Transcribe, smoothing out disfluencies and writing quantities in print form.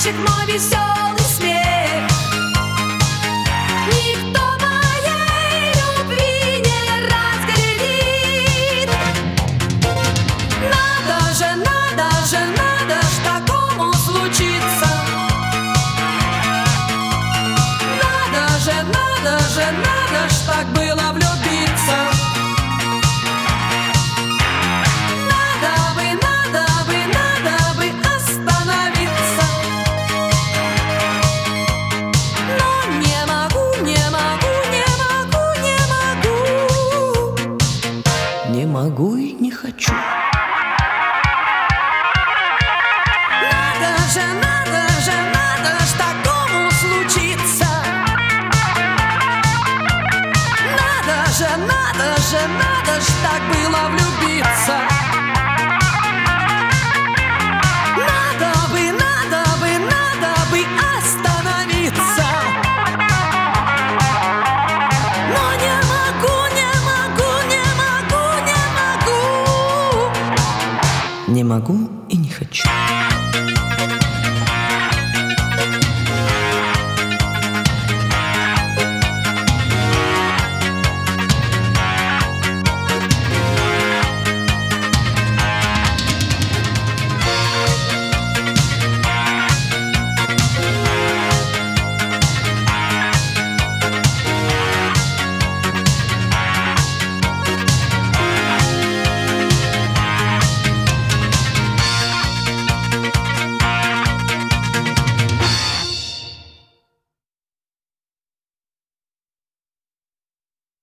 мальчик мой веселый смех. Никто моей любви не разглядит. Надо же, надо же, надо ж такому случиться. Надо же, надо же, надо ж так было влюбиться. Не могу и не хочу. Надо же, надо ж такому случиться. Надо же, надо ж так было влюбиться. Надо бы остановиться. Но не могу, не могу, не могу, не могу. Не могу и не хочу.